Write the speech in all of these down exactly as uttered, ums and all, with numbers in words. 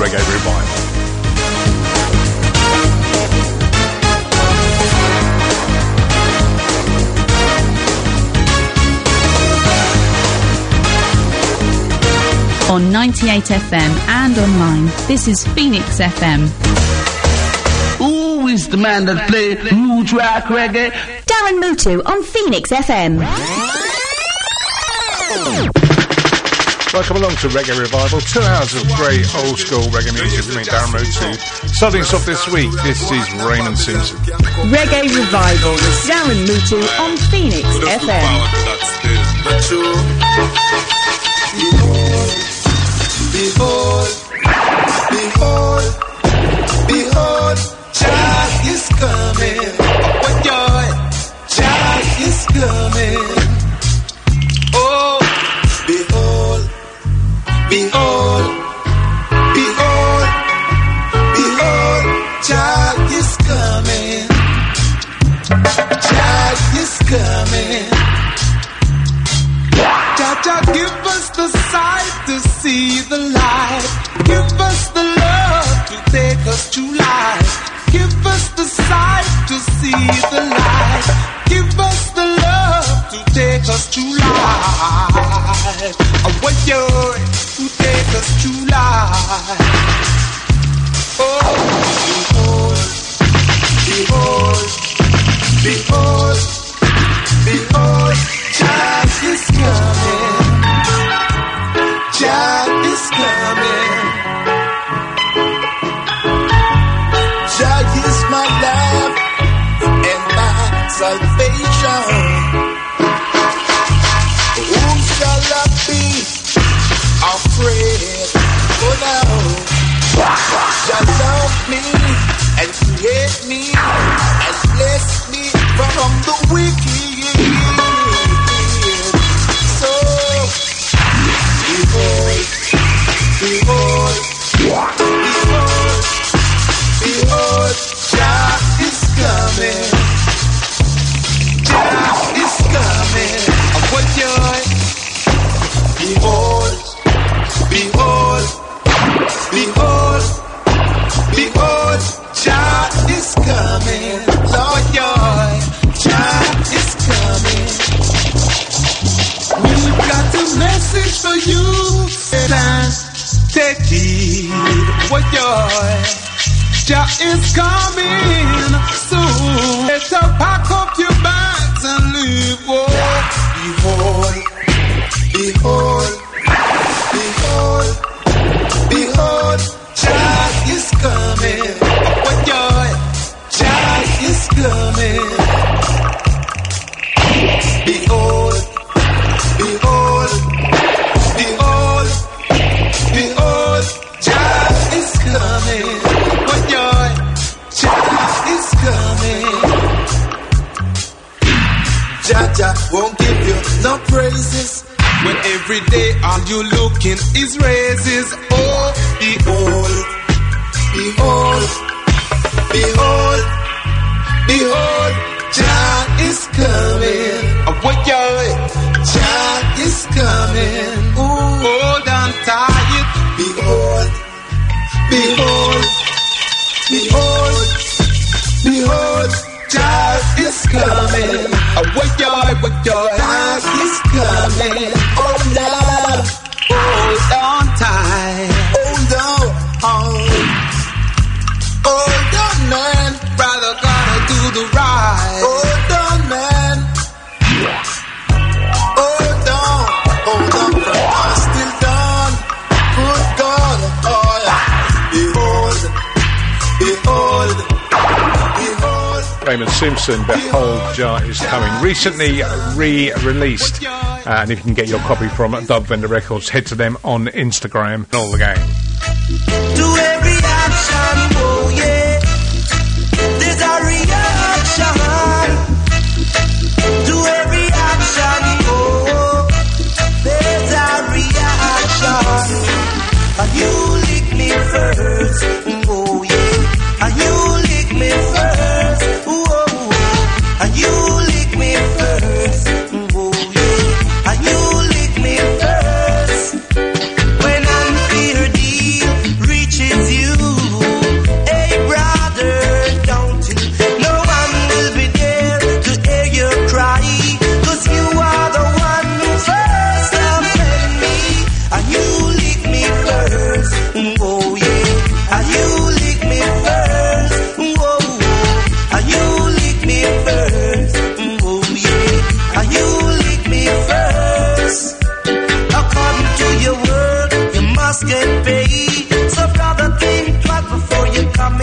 Reggae Revival. On ninety-eight F M and online, this is Phoenix F M. Who is the man that play mood rock reggae? Darren Mutu on Phoenix F M. Welcome along to Reggae Revival. Two hours of great old school reggae music with me, Darren Mutu. Starting us off this week, this is Raymond Simpson. Reggae Revival with Darren Mutu on Phoenix F M. Behold, behold, behold, Jah is coming. What joy, Jah is coming. Oh, behold, behold, behold, behold, Jah is coming. Jah is coming. Jah, Jah, give us the sight to see the light. Give us the love to take us to life. Give us the sight to see the light. Give us the love to take us to life. I want you to take us to life. Oh, behold, behold, behold, behold, Jah is coming. Jah is coming. Jah is my life and my salvation. Whom shall I be afraid? Oh no. Jah love me and create me and bless me from the wicked. So behold, behold, behold, behold, Jah is coming. Jah is coming. What joy! Behold, behold, behold, behold, Jah is coming. Lord joy, Jah is coming. We've got a message for you. Take heed, what joy! Jah is coming soon. Better pack up your bags and leave. Oh, behold, behold, behold, behold, Jah is coming. What joy! Jah is coming. Behold, behold, behold, behold, Jah is coming. What joy! Jah is coming. Jah Jah won't give you no praises when every day all you looking is raises. Oh, behold, behold, behold, behold, Jah is coming. What joy! Jah is coming. Ooh, hold on tight. Behold, behold, behold, behold, Jah is coming. What joy, what joy! Jah is coming. Oh Lord, hold on tight. Hold on, hold, hold on, man. Brother, gonna do the right. Hold on, man. Hold on, hold on, brother, still done. Good God, oh yeah. Behold, behold, behold. Raymond Simpson, Behold, Jah is coming. Recently re-released. Uh, and if you can get your copy from Dub Vendor Records, head to them on Instagram. All the game. To every action, oh yeah, there's a reaction. To every action, oh, there's a reaction. And you lick me first, oh yeah, and you lick me first, oh, and you lick me first, oh yeah, and you lick me first. When I'm fear deep.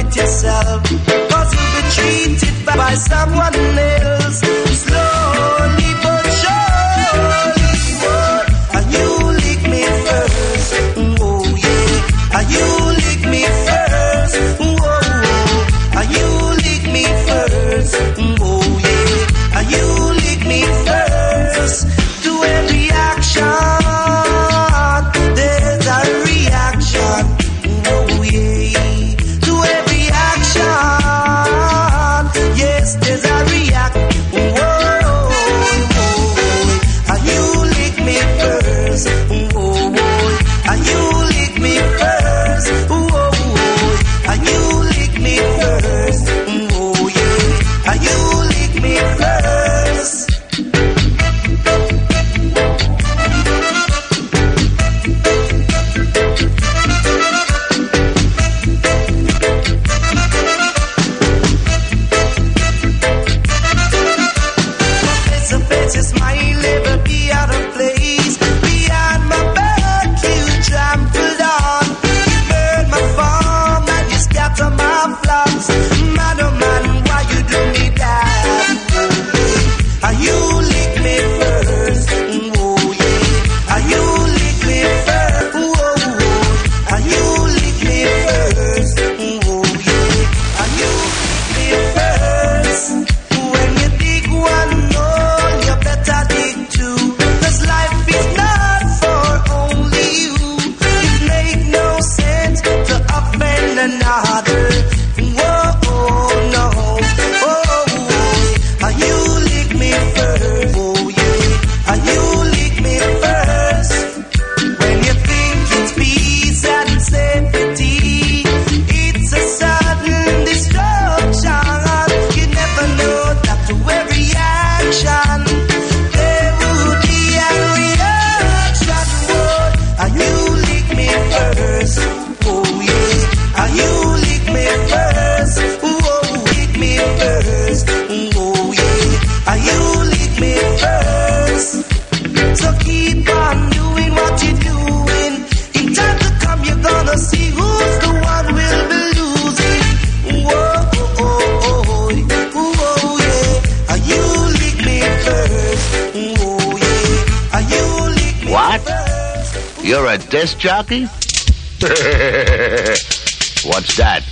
it yourself, cause you'll be treated by someone else. Slowly but surely, boy, and you lick me first, oh yeah, and you lick me first, oh, and you lick me first, oh yeah, and you lick me first. To every action, there's a reaction, oh yeah. To every action, yes, there's a reaction, oh, oh, oh. And you lick me first, oh, oh. And you lick me first, oh, oh. And you lick me first, oh yeah. And you lick me first. You're a disc jockey? What's that?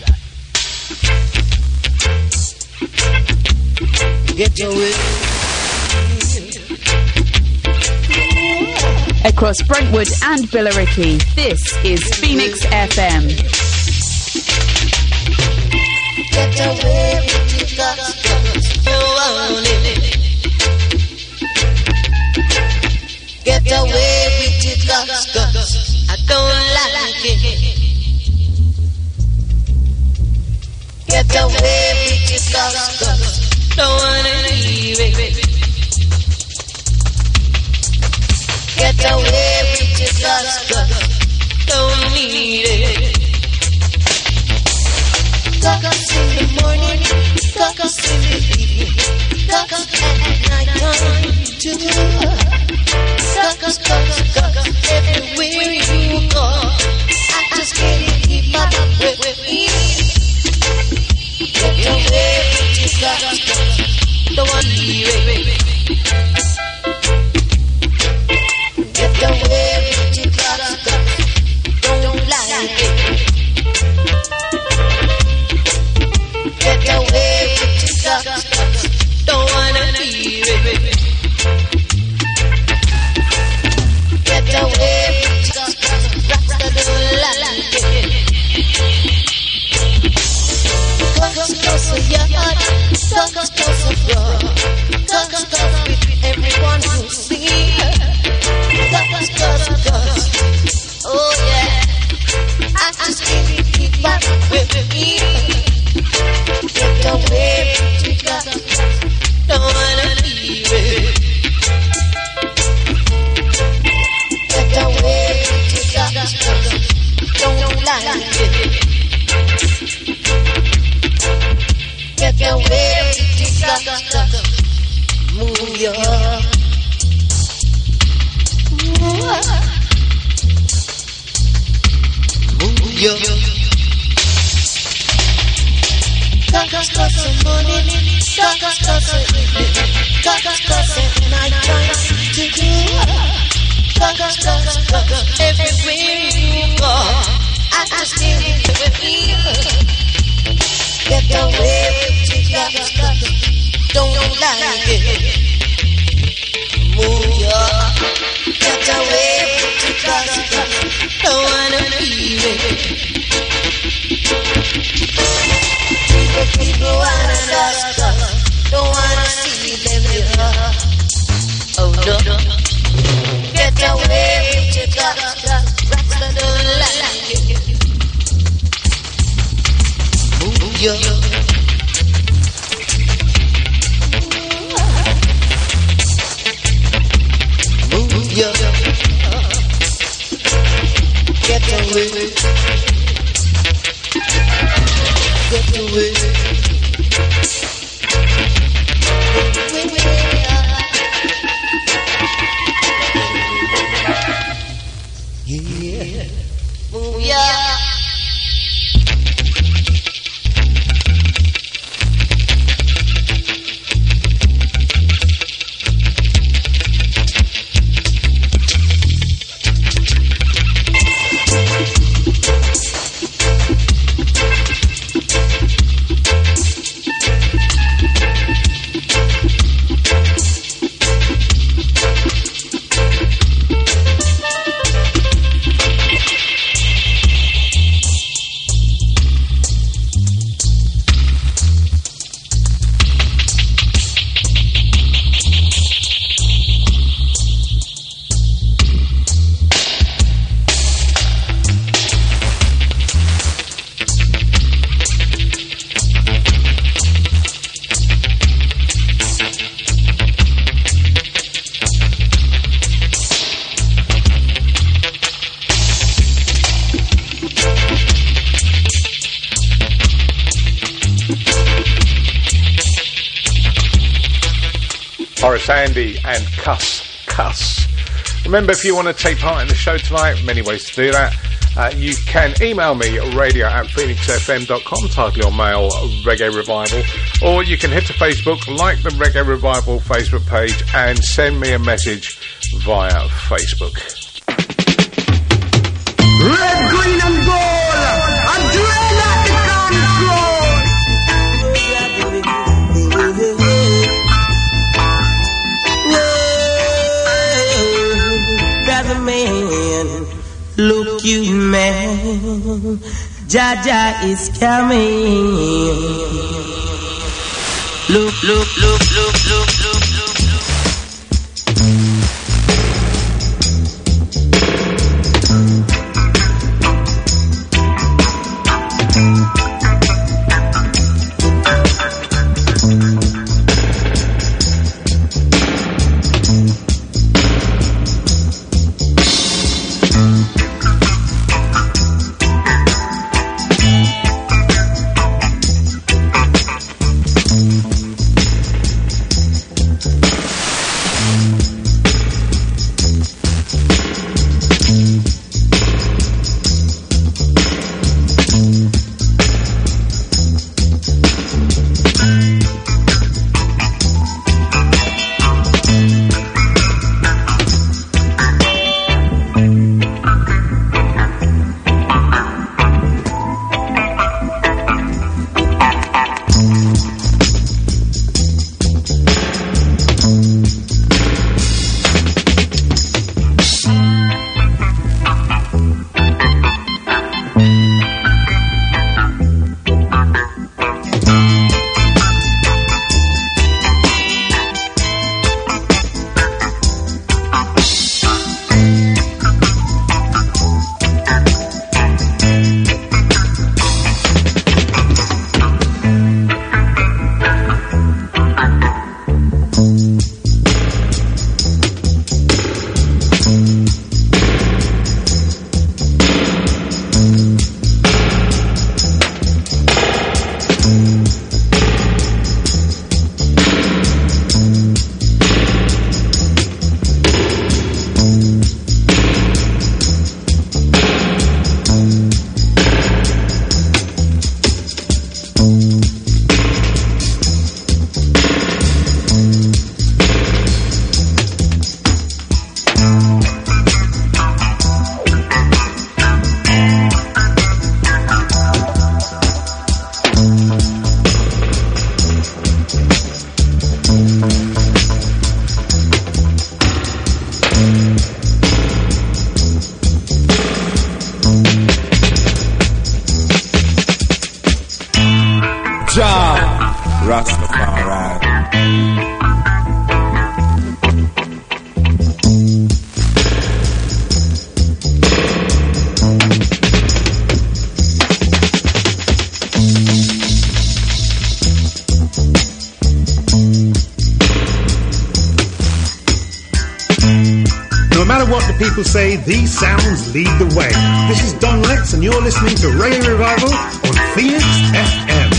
Get away. Across Brentwood and Billericay, this is Phoenix F M. Get away with your guts, you want it. Get away with your guts, guts. I don't like it. Get away with your guts, guts. Don't wanna leave it. Get away with your guts, guts. Don't need it. Guts in the morning, guts in the evening, guts at night time too. Guts, guts, guts, everywhere you go. I just can't keep up with me. Get away with your guts, guts. Don't want to leave it. Get away with your guts, guts. Don't like it. Get away with your guts, guts. Don't wanna leave it. Get away with your guts, guts. Rasta don't like it. Guts goes to yard, guts goes to floor, guts goes with everyone who see. Guts, guts, guts. Oh yeah, I just can't keep up with me. Get away with your guts, don't wanna leave it. Get away with your guts, don't like it. Get away with your guts, move your move your got got some money, got got some evening, got got some night time to do. Got got got everywhere you go, I just can't believe. Get away with it, got got, don't like it. Move your, get away with it, got got, don't wanna feel it. People, people wanna dust us, don't wanna see them here. Oh no, get away with your dust, rocks that don't like it. Move your, move your, get away. Get away. Yeah. Move ya. Horace Andy and Cuss Cuss. Remember, if you want to take part in the show tonight, many ways to do that. Uh, you can email me at radio at phoenix f m dot com, title your mail Reggae Revival, or you can hit to Facebook, like the Reggae Revival Facebook page, and send me a message via Facebook. Red, green and gold, and dread at the control. Brother man, look you man, Jaja is coming. Look, look, look, look, look, look, look, look. Jah Rastafari. No matter what the people say, these sounds lead the way. This is Don Lex and you're listening to Radio Revival on Phoenix F M.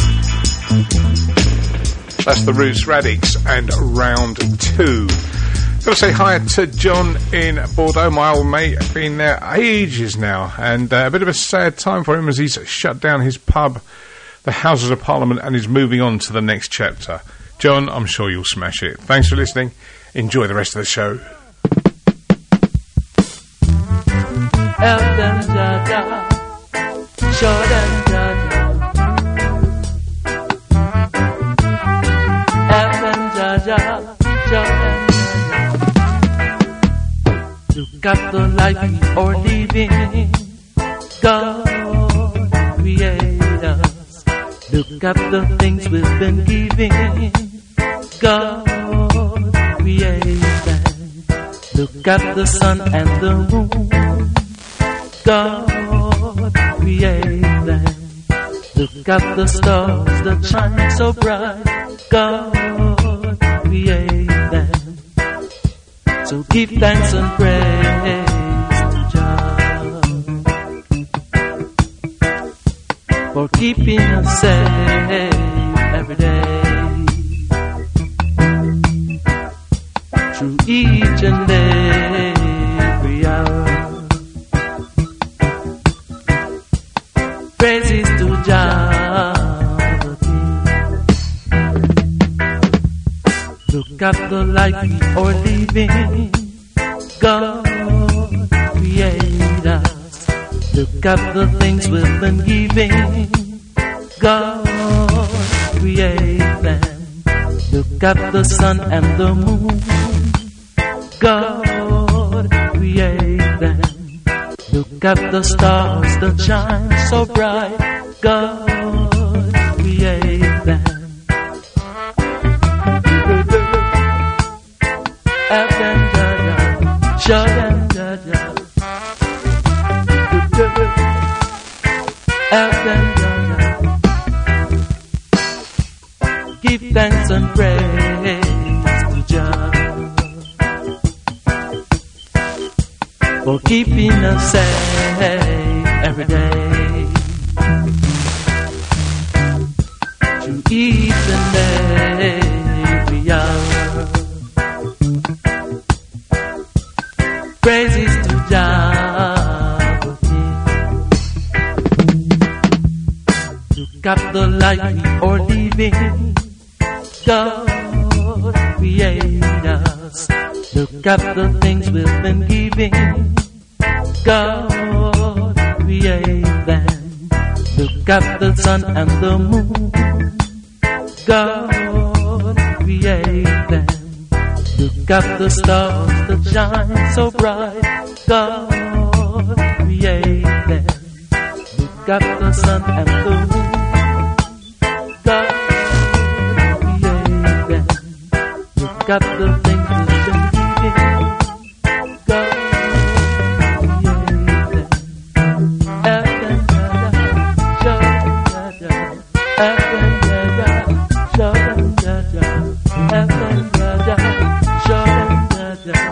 That's the Roots Radix and round two. Gotta say hi to John in Bordeaux, my old mate. Been there ages now, and uh, a bit of a sad time for him as he's shut down his pub, the Houses of Parliament, and is moving on to the next chapter. John, I'm sure you'll smash it. Thanks for listening. Enjoy the rest of the show. Elden Jaja, Jordan Jaja, Elden Jaja, Jordan Jaja. Look at the life we are living, God created us. Look at the things we've been giving, God created them. Look at the sun and the moon, God created them. Look at the stars that shine so bright, God created them. So give thanks and praise to Jah for keeping us safe every day, through each and every hour. Praises to Jah the King. Look at the life we are living, God created us. Look at the things we've been giving, God created them. Look at the sun and the moon, God created them. Look at the stars that shine so bright, God created them. Elden Jaja, Jordan Jaja, Elden Jaja. Give thanks and praise to Jah for keeping us safe every day, through each and every hour. Praises to Jah the King. Look at the life we are living, God created us. Look at the things we've been giving, God created them. Look at the sun and the moon, God created them. Look at the stars that shine so bright, God created them. Look at the sun and the moon, God created them. Look at the things we've been giving, God created them. Elden Jaja, Jordan Jaja, Elden Jaja, Jordan Jaja, Elden Jaja, Jordan Jaja.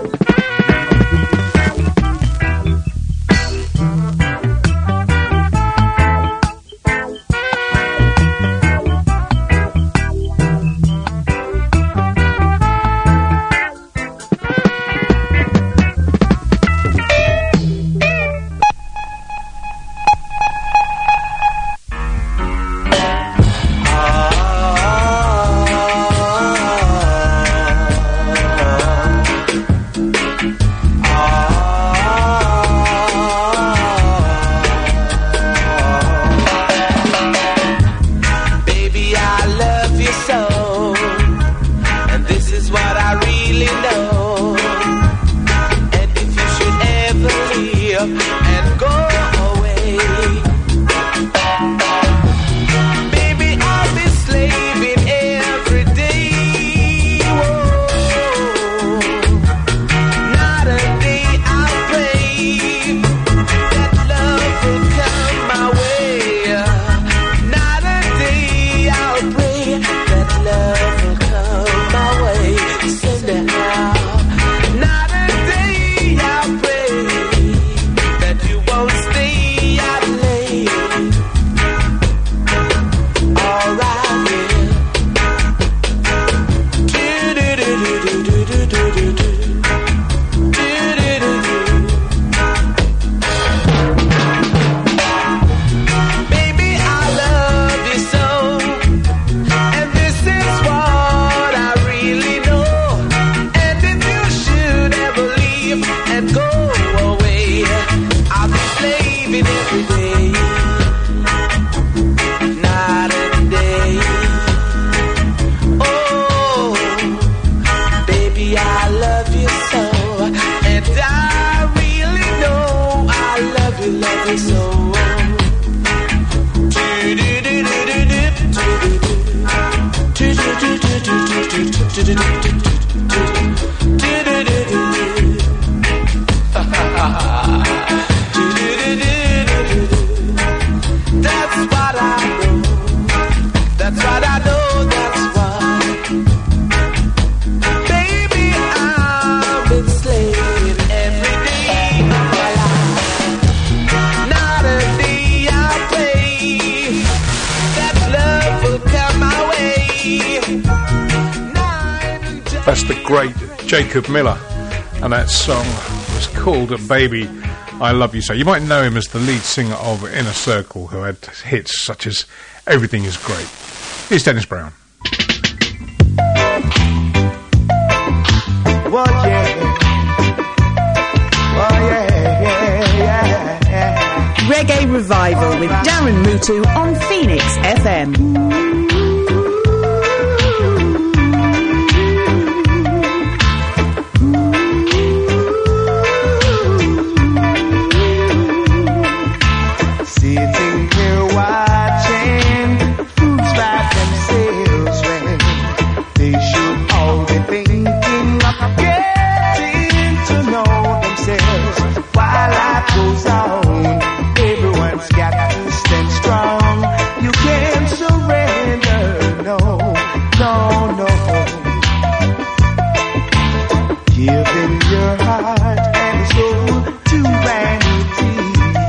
That's the great Jacob Miller, and that song was called Baby I Love You So. You might know him as the lead singer of Inner Circle, who had hits such as Everything Is Great. Here's Dennis Brown. Well, yeah. Oh, yeah, yeah, yeah, yeah. Reggae Revival with Darren Mutu on Phoenix F M. Sitting here watching fools by themselves when they should all be thinking of getting to know themselves. While life goes on, everyone's got to stand strong. You can't surrender, no, no, no. Giving your heart and soul to vanity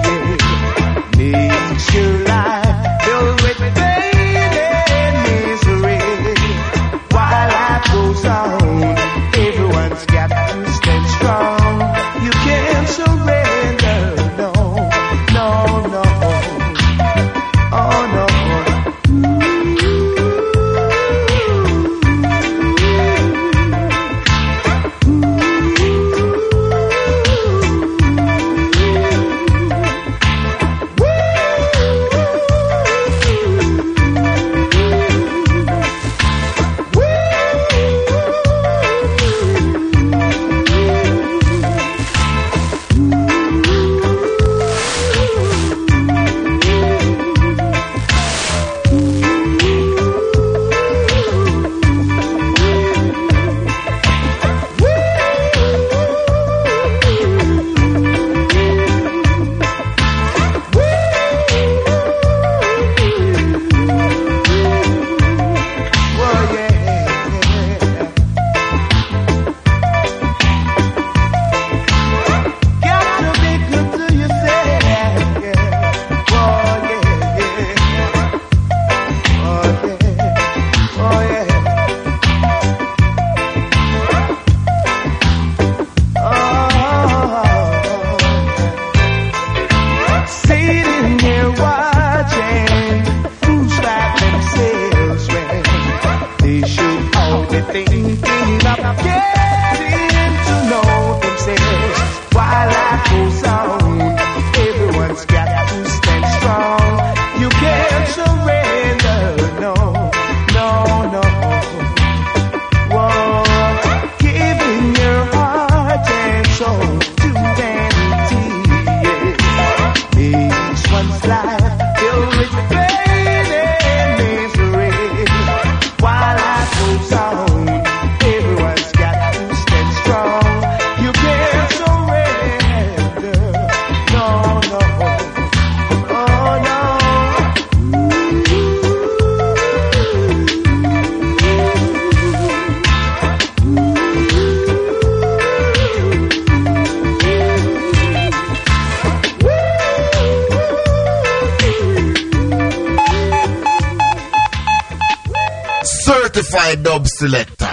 makes your life filled with pain and misery. While life goes on, everyone's got to stand strong. You can't surrender, no, no, no. Oh no. Certified dub selector.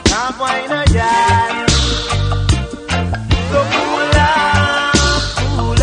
So cool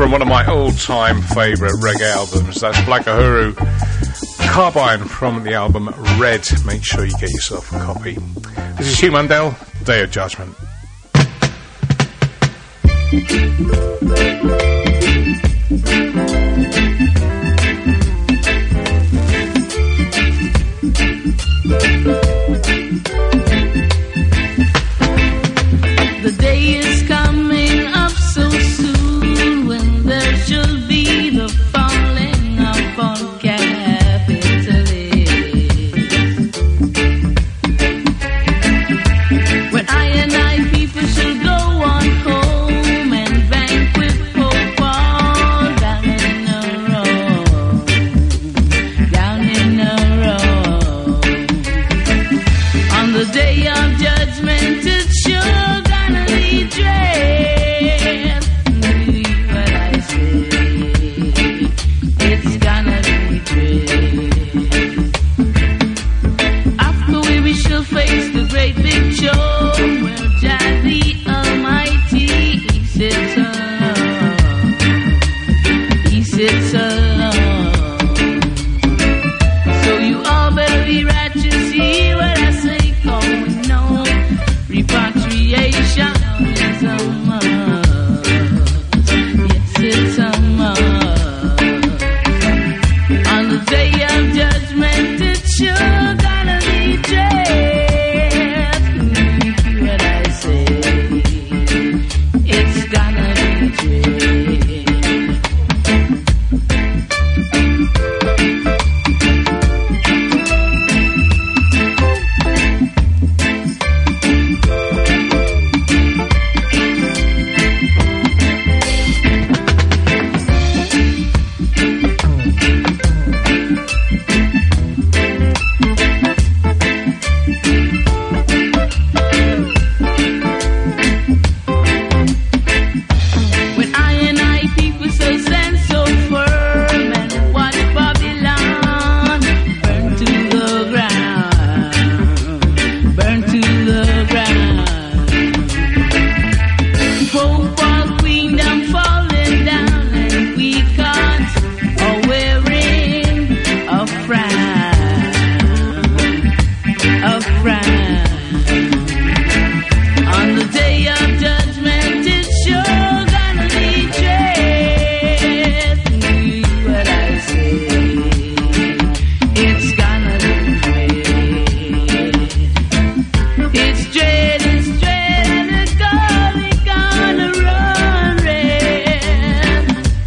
from one of my all-time favourite reggae albums. That's Black Uhuru Carbine from the album Red. Make sure you get yourself a copy. This is Hugh Mundell, Day of Judgment. The day is coming up so soon when there should be the falling of all capitalists. When I and I people should go on home and banquet folk all down in a row, down in a row. On the day of judgment it's sure gonna be dread. Believe what I say, it's gonna be dread. After we, we shall face the great big show where Jah the Almighty he sits alone, he sits alone. So you all better be righteous, hear what I say, going on. Repatriation is a must. Yes, it's a must. On the day of judgment, it's sure gonna be dread. What I say, it's gonna be dread. When I and I people so stand so firm and watch Babylon burn to the ground, burn to the ground. Pope or queendom falling down and we caught are wearing a frown, a frown. On the day of judgment it's sure gonna be dread. Believe what I say, it's gonna be dread. It's dread, it's dread, and the gully gonna run red.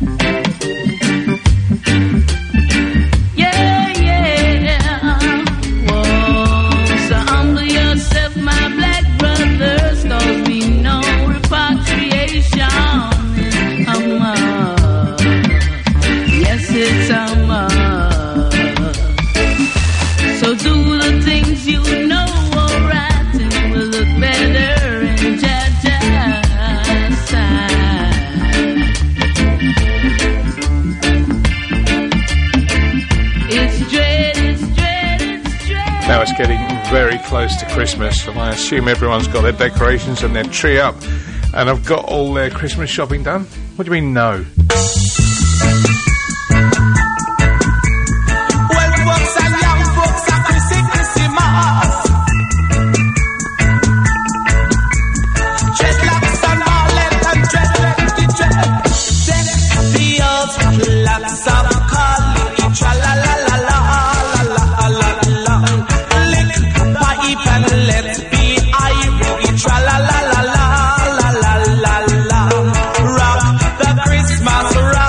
Yeah, yeah. Whoa, so humble yourself, my black brothers, 'cause we know repatriation is a must. Yes, it's a must. So do the things you know are right, and it will look better in Jah Jah's sight. It's dread, it's dread, it's dread. Now it's getting very close to Christmas, and I assume everyone's got their decorations and their tree up, and I've got all their Christmas shopping done. What do you mean, no? Well, folks and young folks are Chrissy Christmas. Dreadlocks and Harlem and dreadlock the dread. Deck the old locks of calling, tra la la la la la la la la. Lick pipe and let be ivory, tra la la la la la la la la. Rock the Christmas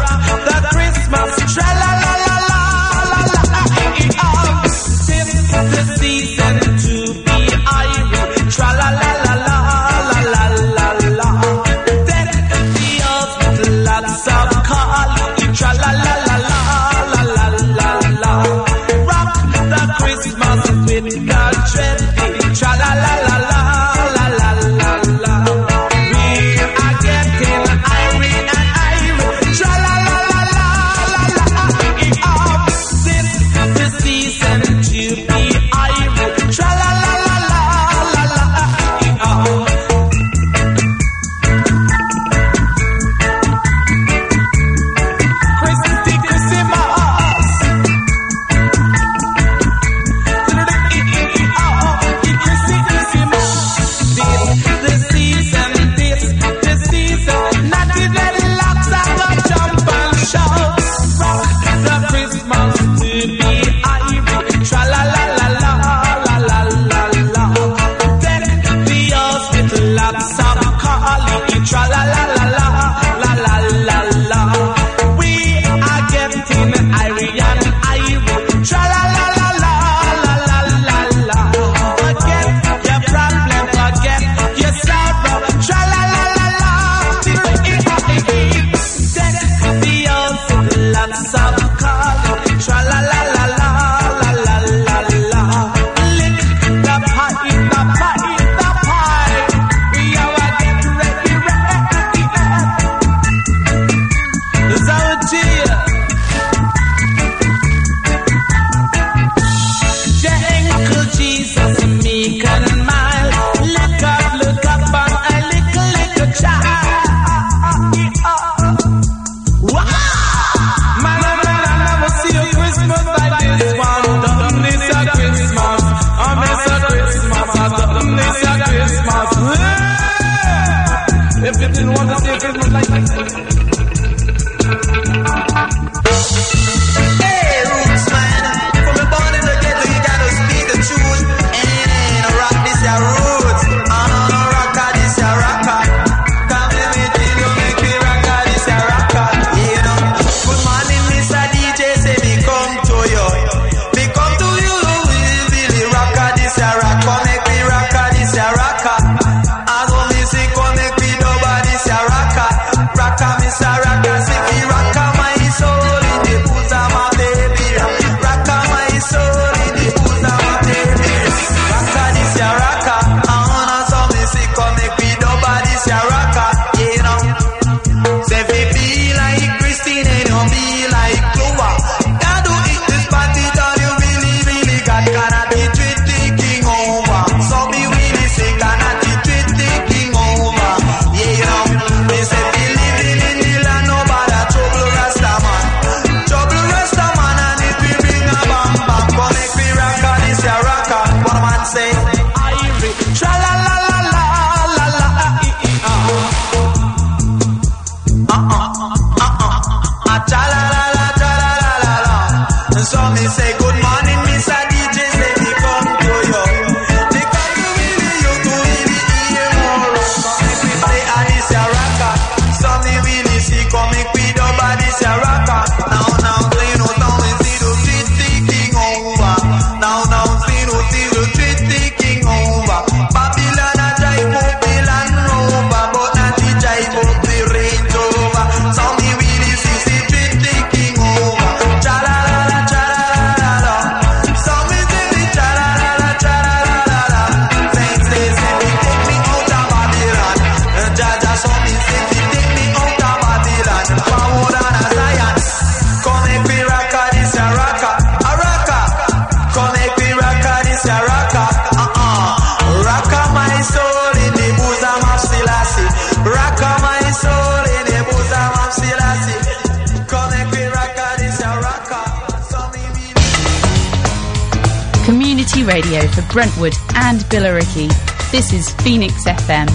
say good morning, Mister D J, say me come to you. Because you really, you to really hear more rock. Come make we play and this a rocker. Some me really see, come make we dub and this a rocker. Now, now, play no down and see the street taking over. Now, now, see no, see the street taking over. Babylon a drive up the Land Rover, but not the drive up the Range Rover. Some me really see the street taking over. Cha-la-la-la, cha-la-la-la-la. Some me say the cha-la-la-la, cha-la-la-la-la. Saints they say me take me out of Babylon. Jaja some me say me take me out of Babylon. Forward and a Zion. Come make me rock a this a rocker, a rocker. Come make me rock a this a rocker. Uh-uh. Rock a my soul in the bosom of Selassie. Rock a my soul in the bosom of Selassie. Come make me rock a this a rocker. Some me really Community radio for Brentwood and Billericay. This is Phoenix F M.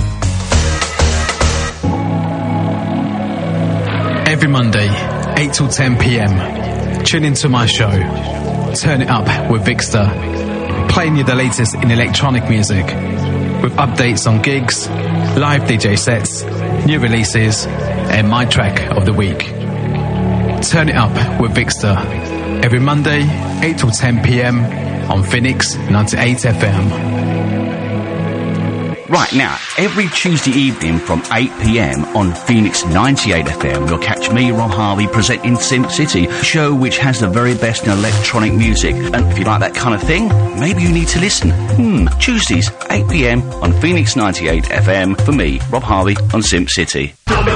Every Monday, eight till ten p.m. Tune into my show, Turn It Up with Vixter, playing you the latest in electronic music, with updates on gigs, live D J sets, new releases, and my track of the week. Turn It Up with Vixter, every Monday, eight till ten p.m. on Phoenix ninety-eight F M. Right now, every Tuesday evening from eight p.m. on Phoenix ninety-eight F M, you'll catch me, Rob Harvey, presenting Simp City, a show which has the very best in electronic music. And if you like that kind of thing, maybe you need to listen. Hmm, Tuesdays, eight p.m. on Phoenix ninety-eight F M, for me, Rob Harvey, on Simp City.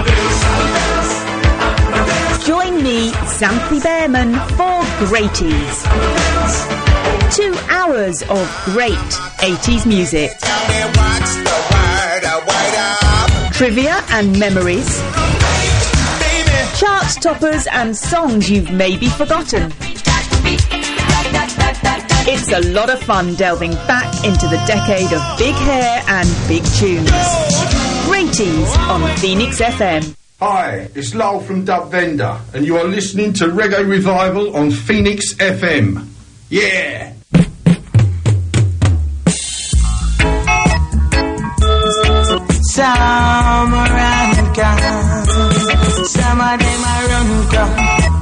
Join me, Zampy Behrman, for Greaties. Two hours of great eighties music. Trivia and memories. Chart toppers and songs you've maybe forgotten. It's a lot of fun delving back into the decade of big hair and big tunes. Greaties on Phoenix F M. Hi, it's Lowell from Dub Vendor, and you are listening to Reggae Revival on Phoenix F M. Yeah! Some are run gone, some of them are run gone.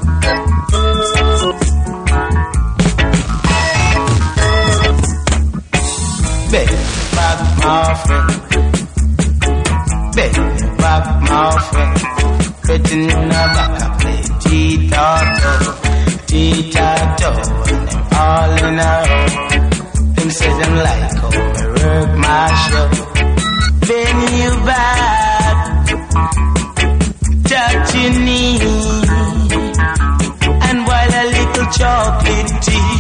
Baby, back my friend. Baby, back my friend. Putting in a back, I play T-Tato, T-Tato, and them all in a row. Them say them like how me work my show. Then you back, touching knee, and while a little chocolate tea.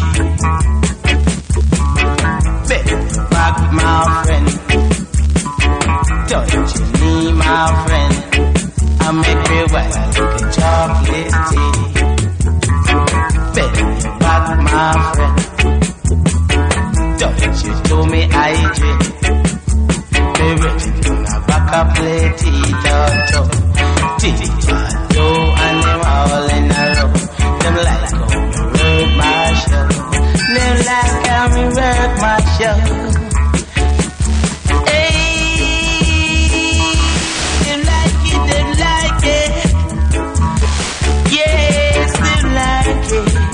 Baby, back my friend, touching knee, my friend. I make me while a little chocolate tea. Baby, back my friend, touch you to me, I drink. Back up play T-Tato, T-Tato, and them all in a row. Them like how me work my show. Them like how me work my show. Hey, them like it, them like it. Yes, them like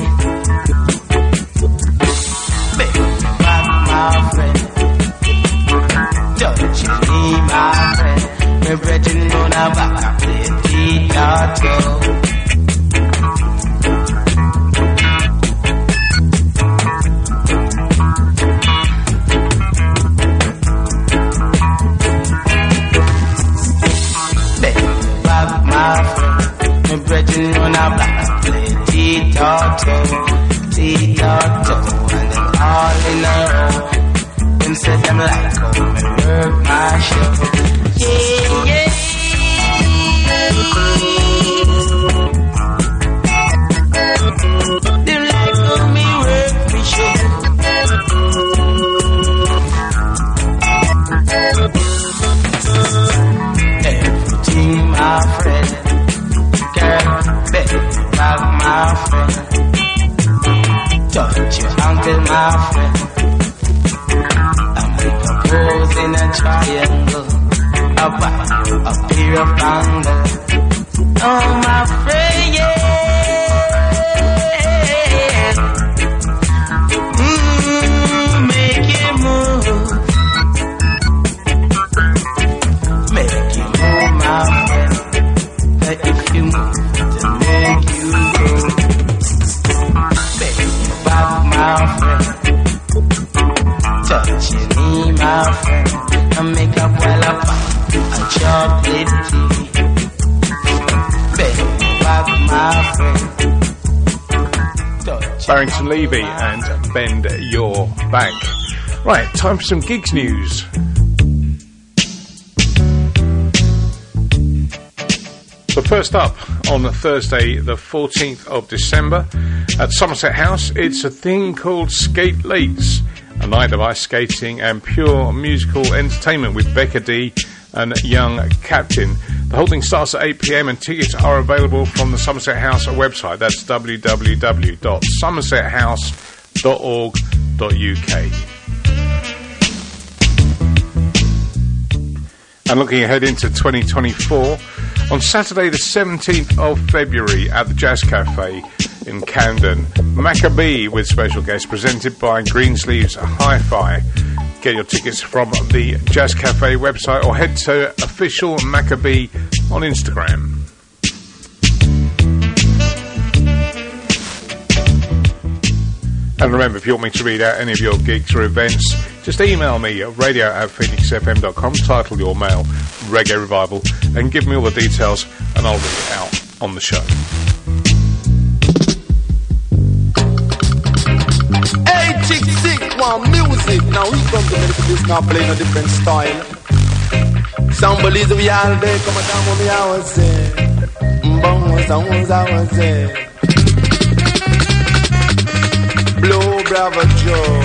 it. Baby, back my friend. Don't you need my friend? My brethren on a back, I play T-Tato. Baby, back my friend. My brethren on a back, I play T-Tato. T-Tato, and them all in a row. Them say them like how me work my show. Yeah, yeah. Them like how me work my show. Everything my friend, girl, baby, back my friend. Touch touch your ankle, my friend. I make a pose in a triangle, a back, a pair of bangles. Oh, my friend, yeah. Mm, make it move. Make you move, my friend. That if you move, to make you go. Make you back, my friend. Touch your knee, my friend. And make up while I pop a chocolate tea. Make you back, my friend. Barrington Levy and Bend Your Back. Right, time for some gigs news. So first up, on Thursday the fourteenth of December at Somerset House, it's a thing called Skate Lakes, a night of ice skating and pure musical entertainment with Becca D and Young Captain. The whole thing starts at eight p.m. and tickets are available from the Somerset House website. That's w w w dot somerset house dot org dot u k. And looking ahead into twenty twenty-four, on Saturday the seventeenth of February at the Jazz Cafe in Camden, Maccabee with special guest presented by Greensleeves Hi-Fi. Get your tickets from the Jazz Cafe website or head to official Maccabee on Instagram. And remember, if you want me to read out any of your gigs or events, just email me at radio at phoenix f m dot com, title your mail Reggae Revival, and give me all the details and I'll read it out on the show. Hey, chick, sick, want music. Now we come to make this now playing a different style. Some believe we all day, come down with me, I was say. Mbong, sounds I was say. Blow, bravo, Joe.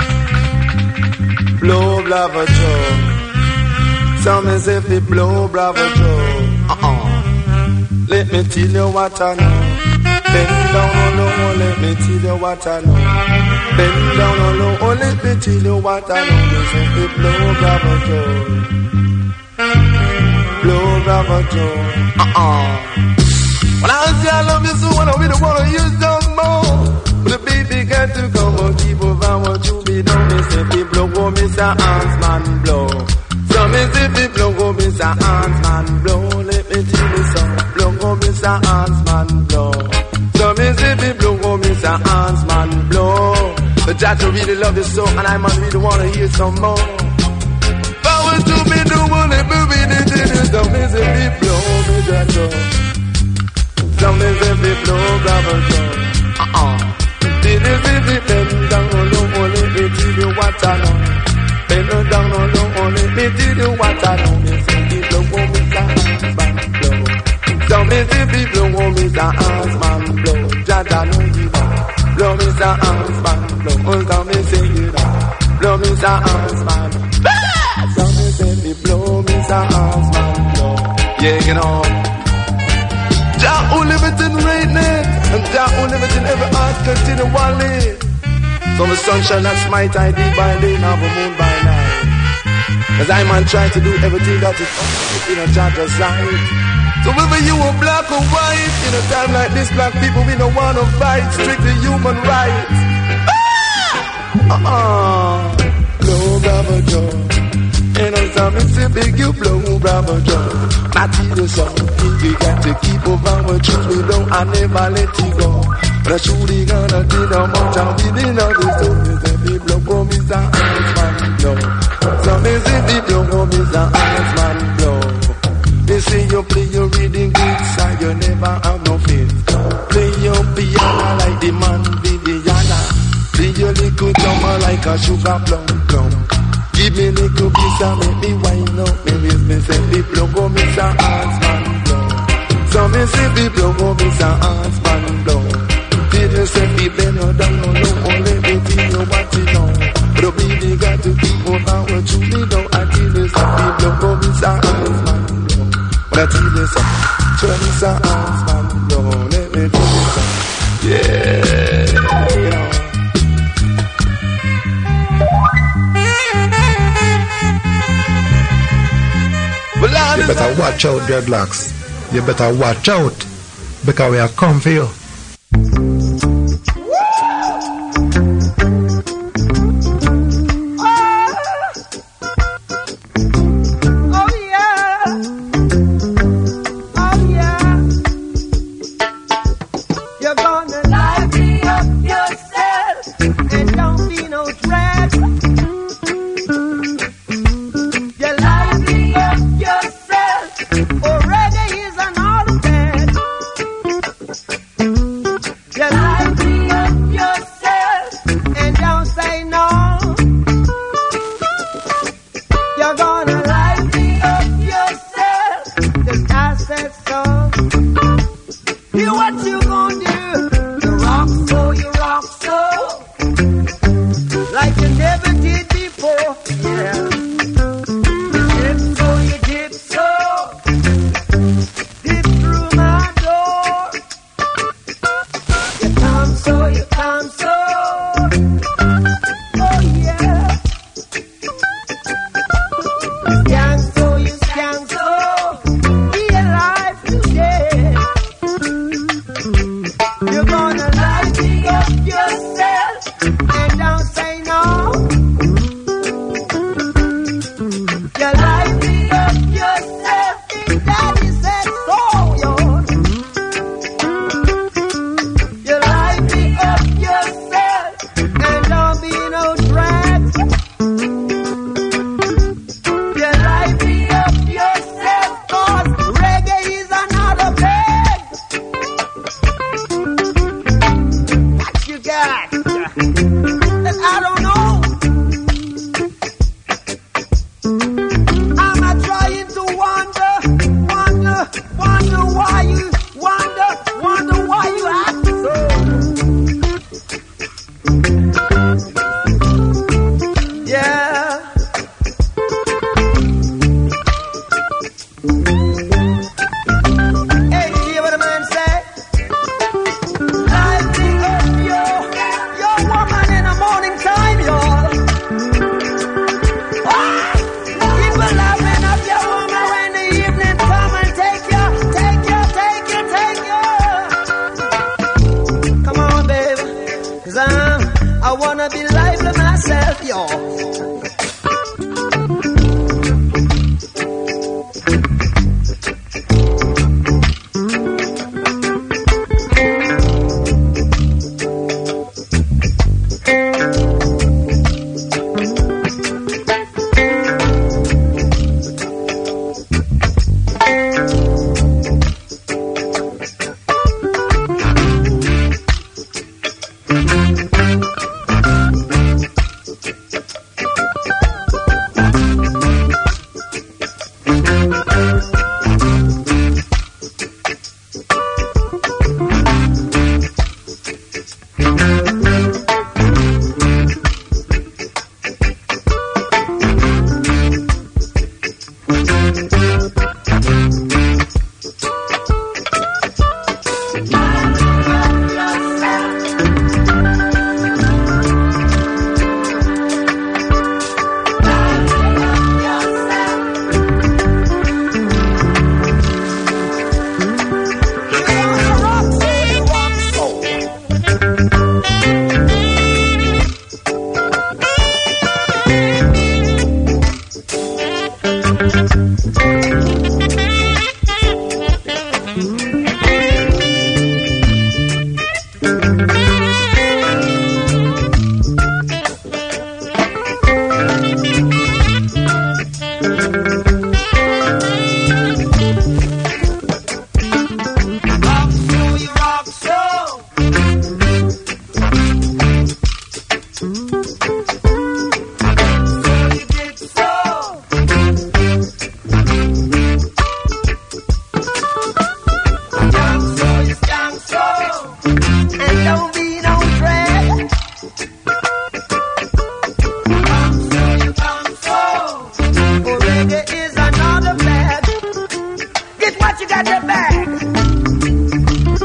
Blow, bravo, Joe. Some is if it blow, bravo, Joe. Uh-uh. Let me tell you what I know. Bend down on low, let me tell you what I know. Bend down on low, oh, let me tell you what I know. They say it blow, bravo, Joe. Blow, bravo, Joe. Uh-uh. When I say I love you so, I really want to use some more. The baby got to come and keep over what you be done. Me say people blow, Mister Hans man blow. So me say people blow, Mister Hans man blow. Let me tell you some blow, Mister Hans man blow. So me say people blow, Mister Hans man blow. But Jaja really love this song and I man really wanna hear some more. Power to me, do money, baby, they did it. So me say people blow, me Jaja. So me say people blow, bravo, uh-uh. Did it, did it, bend down on low, only me tell you what I know. Bend down on low, only me tell you what I know. Me say people want me to ask man blow. So me say people want me to ask man blow. Jaja know you know. Blow me to ask man blow. So me say you know. Blow me to ask man. So me say me blow me to ask man blow. Yeah, you know. Jah who live it in greatness, and Jah who live it in every heart continually. So the sun shall not smite I day by day, nor the moon by night. Cause I man try to do everything that is possible in a Jah's sight. So whether you are black or white, in a time like this, black people we don't wanna fight, strictly human rights. Ah! Uh-uh. Blow, bravo, Joe. You know something so big, you blow, bravo, Joe. I tell you something, you got to keep over what truth we don't, I never let you go. But I surely gonna do the much, I'll be the other stories, and people go, Mister Ansman, blow. Some is it, people go, Mister Ansman, blow. They say you play your reading guitar, you never have no faith. Play your piano like the man Viviana. Play your little drummer like a sugar plum plum. Give me little piece and make me wind up. Me with me say people go Mister Ansman blow. So me say people go Mister Ansman blow. Did you say people no down no low, only me tell you what you know. But baby got to keep on what you need know. I tell you some people go Mister Ansman blow. But I tell you some, tell Mister Ansman blow. Let me tell you some, yeah, you know. better watch out, dreadlocks. You better watch out, because we are come for you.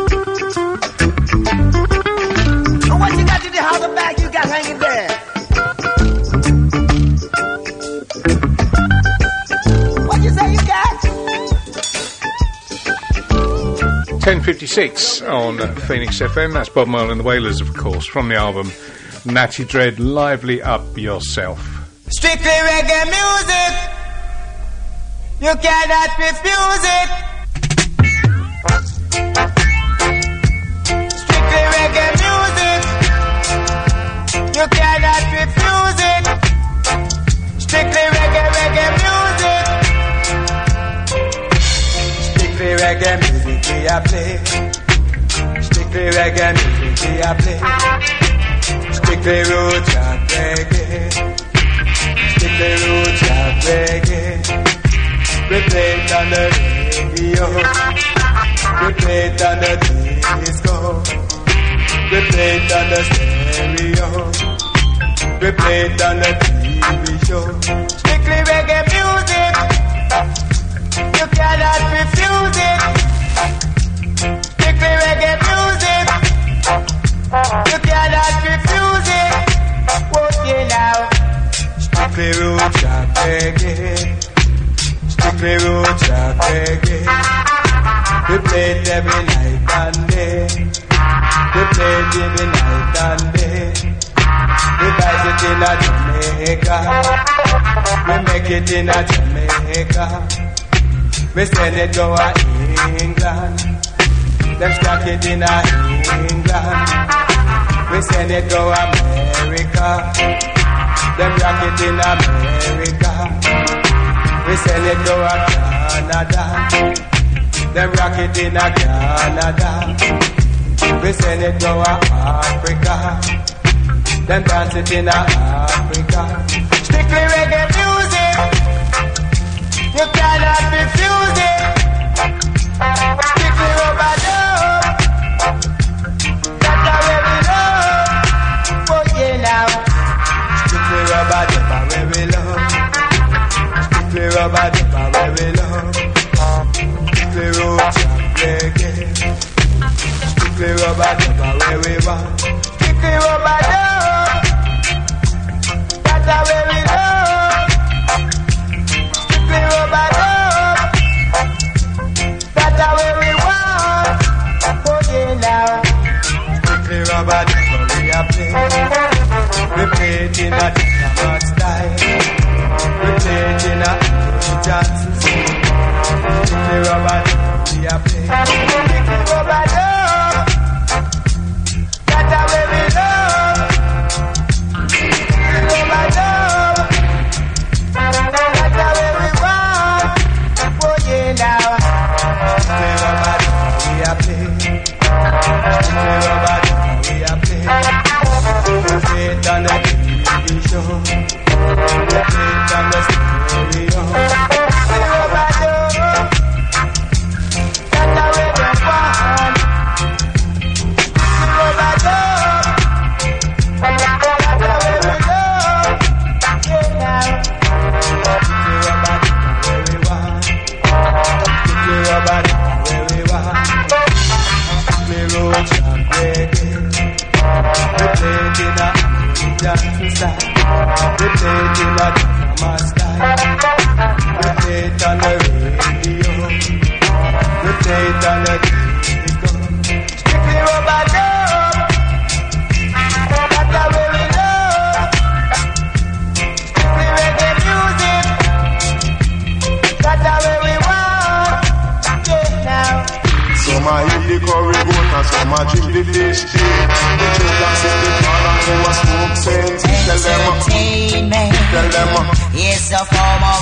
How the bag you got hanging there? ten fifty-six on uh, Phoenix F M. That's Bob Marley and the Wailers, of course, from the album Natty Dread, Lively Up Yourself. Strictly reggae music, you cannot refuse it. Strictly reggae music, you cannot refuse it. Strictly reggae, reggae music. Strictly reggae music we a play. Strictly reggae music we a play. Strictly roots and reggae. Strictly roots and reggae. We play it on the radio. We play it on the disco. We play it on the stereo. We play it on the T V show. Strictly reggae music, you cannot refuse it. Strictly reggae music, you cannot refuse it. Won't you now? Strictly roots and reggae. Strictly roots and reggae. We play it every night and day. We play it every night and day. We buy it in a Jamaica. We make it in a Jamaica. We send it to a England. Them stock it in a England. We send it to America. Them rock it in America. We send it to a Canada. Them rock it in a Canada. We send it to a Africa. Them dance it in Africa. Strictly reggae music, you cannot refuse it. Strictly rubber dub, that's how we love. Oh yeah now. Strictly rubber dub, where we love. Strictly rubber dub, where we love. Strictly roots and reggae. Strictly rubber dub, where we want. Strictly rubber dub. That's where we love. Strictly rubber dub. That's where we want. Oh yeah now. Strictly rubber dub we a play. We play it in a Jamaican style. We play it in a Johnson style. Strictly rubber dub we a play. Strictly rubber dub. That's where we love. Tell them, it's a form of